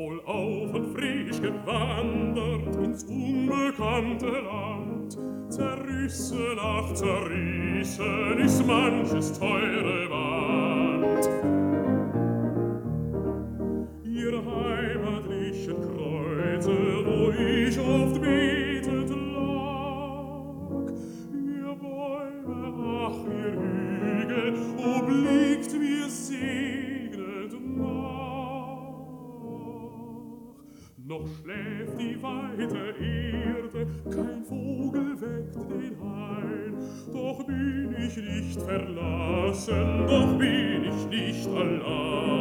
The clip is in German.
wohlauf und frisch gewandert ins unbekannte Land. Zerrissen, ach zerrissen ist manches teure Wand. Ihr heimatlichen Kreuze, wo ich oft betet lag, ihr Bäume, ach ihr Hügel, obliegt mir segnet nach. Noch schläft die weite Erde, kein Vogel weckt den Hain, doch bin ich nicht verlassen, doch bin ich nicht allein.